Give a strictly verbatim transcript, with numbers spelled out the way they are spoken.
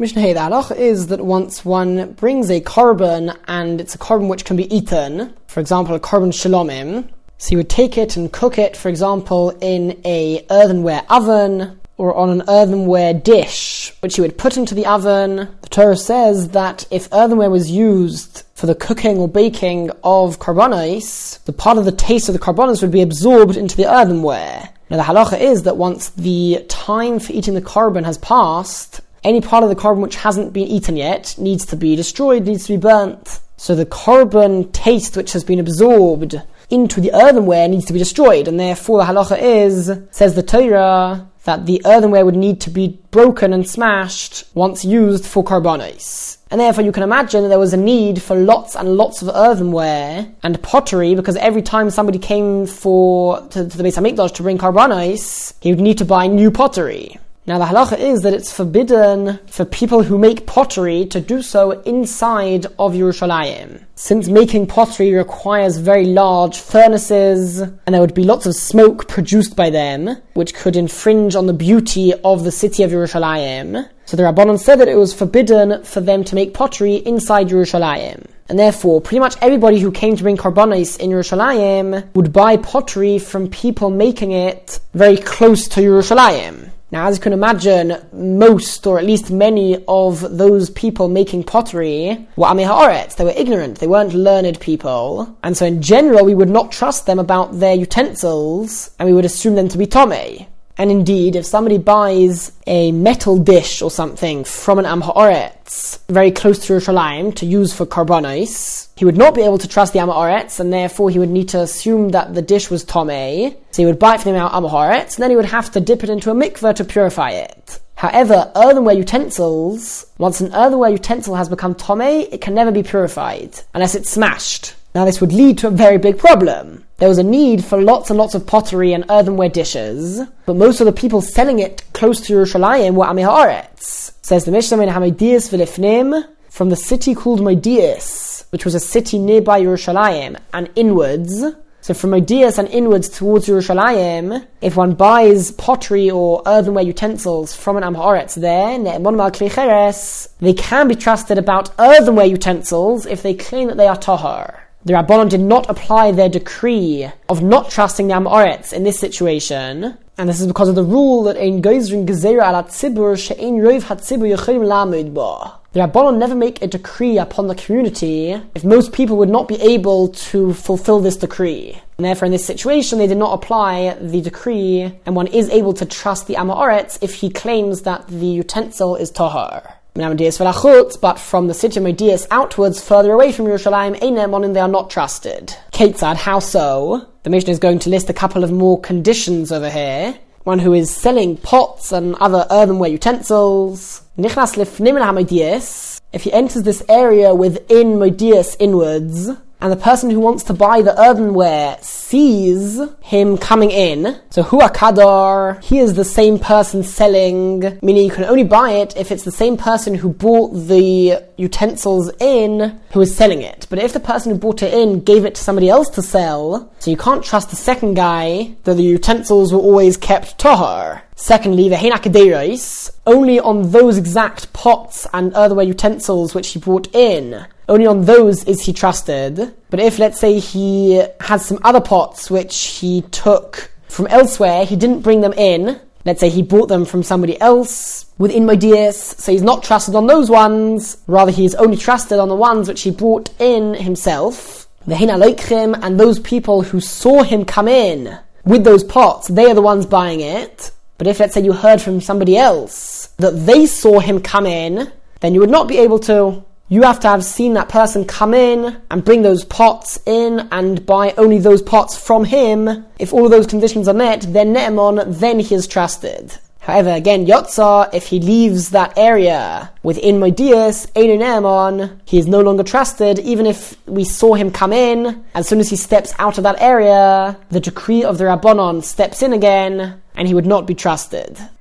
Mishnah Hey, the halacha is that once one brings a korban and it's a korban which can be eaten, for example, a korban shalomim, so you would take it and cook it, for example, in a earthenware oven or on an earthenware dish, which you would put into the oven. The Torah says that if earthenware was used for the cooking or baking of korbanos, the part of the taste of the korbanos would be absorbed into the earthenware. Now the halacha is that once the time for eating the korban has passed, any part of the korban which hasn't been eaten yet needs to be destroyed, needs to be burnt. So the korban taste which has been absorbed into the earthenware needs to be destroyed, and therefore the halacha is, says the Torah, that the earthenware would need to be broken and smashed once used for korbanos. And therefore you can imagine that there was a need for lots and lots of earthenware and pottery, because every time somebody came for to, to the Beis HaMikdash to bring korbanos, he would need to buy new pottery. Now the halacha is that it's forbidden for people who make pottery to do so inside of Yerushalayim, since making pottery requires very large furnaces, and there would be lots of smoke produced by them, which could infringe on the beauty of the city of Yerushalayim. So the Rabbanon said that it was forbidden for them to make pottery inside Yerushalayim. And therefore, pretty much everybody who came to bring korbanos in Yerushalayim would buy pottery from people making it very close to Yerushalayim. Now, as you can imagine, most, or at least many of those people making pottery were Amei Haaretz. They were ignorant. They weren't learned people. And so in general, we would not trust them about their utensils, and we would assume them to be Tomei. And indeed, if somebody buys a metal dish or something from an Am Haaretz very close to Yerushalayim to use for korbanos, he would not be able to trust the Am Haaretz, and therefore he would need to assume that the dish was Tomei. So he would buy it from the Am Haaretz, and then he would have to dip it into a mikveh to purify it. However, earthenware utensils, once an earthenware utensil has become Tomei, it can never be purified unless it's smashed. Now this would lead to a very big problem. There was a need for lots and lots of pottery and earthenware dishes, but most of the people selling it close to Yerushalayim were Amei Haaretz. Says the Mishnah, Hamedias v'lifnim, from the city called Medias, which was a city nearby Yerushalayim, and inwards. So from Medias and inwards towards Yerushalayim, if one buys pottery or earthenware utensils from an Am Haaretz there, ne'emon mal klei cheres, they can be trusted about earthenware utensils if they claim that they are tahor. The Rabbanon did not apply their decree of not trusting the Am Haaretz in this situation, and this is because of the rule that ein geizrin gezerah ala tzibur she'ein rov hatzibur yechilim la'amod bo. The Rabbanon never make a decree upon the community if most people would not be able to fulfill this decree. And therefore in this situation they did not apply the decree, and one is able to trust the Am Haaretz if he claims that the utensil is tahor. But from the city of Medias outwards, further away from Yerushalayim, Einemonin, they are not trusted. Ketzad, how so? The Mishnah is going to list a couple of more conditions over here. One who is selling pots and other earthenware utensils. Nichnas lifnim ha-Medias, if he enters this area within Medias inwards, and the person who wants to buy the earthenware sees him coming in, so hu akadar, he is the same person selling, meaning you can only buy it if it's the same person who bought the utensils in who is selling it. But if the person who bought it in gave it to somebody else to sell, so you can't trust the second guy that the utensils were always kept tahor. Secondly, the hein akaderos, only on those exact pots and earthenware utensils which he brought in, only on those is he trusted. But if, let's say, he has some other pots which he took from elsewhere, he didn't bring them in, let's say he bought them from somebody else within Medias, so he's not trusted on those ones, rather he is only trusted on the ones which he brought in himself. The hein aloichim, and those people who saw him come in with those pots, they are the ones buying it. But if, let's say, you heard from somebody else that they saw him come in, then you would not be able to. You have to have seen that person come in and bring those pots in and buy only those pots from him. If all of those conditions are met, then ne'emon, then he is trusted. However, again, Yotzah, if he leaves that area within Medias, Einu ne'emon, he is no longer trusted, even if we saw him come in. As soon as he steps out of that area, the decree of the Rabbanon steps in again, and he would not be trusted.